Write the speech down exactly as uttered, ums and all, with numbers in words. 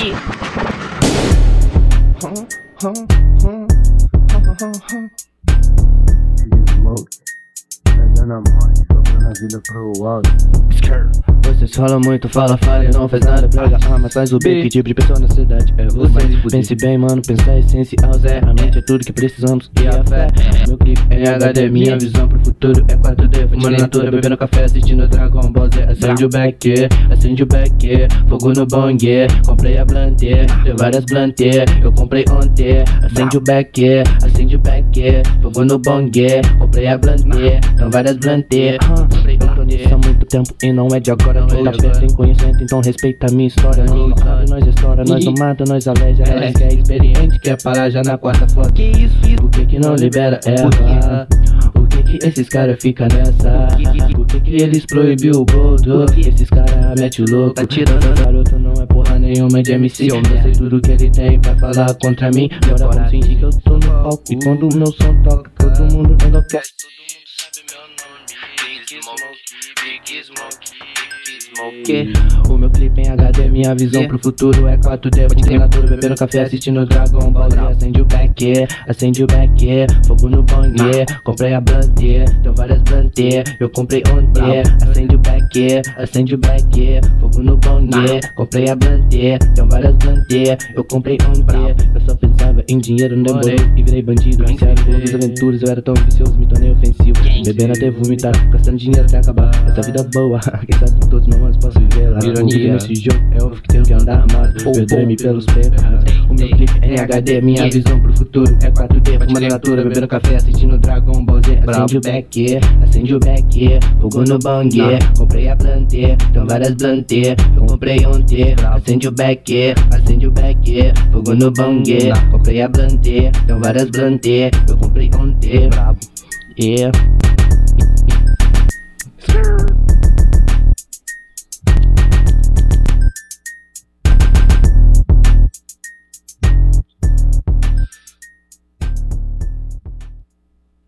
aqui. Vocês falam muito, fala, fala e não faz nada. Prega, ah, mas faz o bem. Que tipo de pessoa na cidade é você? Pense bem, mano, pensar essencial. Zé, a mente é tudo que precisamos e a fé. Meu clipe é em H D, minha visão pro futuro é quatro D. Fumando natura, bebendo café, assistindo Dragon Ball Z. Acende o beck, acende o beck, fogo no bong. Comprei a blante, tem várias blante, eu comprei ontem. Acende o beck, acende o beck, fogo no bong. Comprei a blante, tem várias blante. Comprei ontem. Há muito tempo e não é de agora. Tá perto em conhecimento, então respeita a minha história. Nós não sabe, nós estoura, nós não mata, nós aleja. Elas que é experiente, quer parar já na quarta foto. Que isso? Por que que não libera ela? Por que que esses caras ficam nessa? Por que que eles proibiu o boldo? Esses caras mete o louco. Tá tirando o garoto, não é porra nenhuma de M C. Eu sei tudo que ele tem pra falar contra mim. Agora vamos fingir que eu tô no palco. E quando o meu som toca, todo mundo enlouquece. Big Smoke, Big Smoke. O meu clipe em H D, minha visão pro futuro é quatro D. Fumando natura, bebendo café, assistindo Dragon Ball Z. Acende o beck, acende o beck, fogo no bong. Comprei a blante, tem várias blante, eu comprei ontem. Acende o beck, acende o beck, fogo no bong. Comprei a blante, tem várias blante, eu comprei ontem. Eu só pensava em dinheiro, não demorei e virei bandido. Viciado por outras aventuras, eu era tão vicioso, me tornei ofensivo. Bebendo até vomitar, gastando dinheiro até acabar. Essa vida boa, quem sabe com todos meus manos posso viver lá. Ironia nesse jogo, é óbvio que tenho que andar armado. Perdoe-me pelos pecados. O meu clipe é em H D, minha visão pro futuro é quatro D. Fumando natura, bebendo café, assistindo Dragon Ball Z. Acende o beck, acende o beck, fogo no bong. Comprei a plante, tem várias blante, eu comprei ontem. Acende o beck, acende o beck, fogo no bong. Comprei a blante, tem várias blante, eu comprei ontem. Yeah.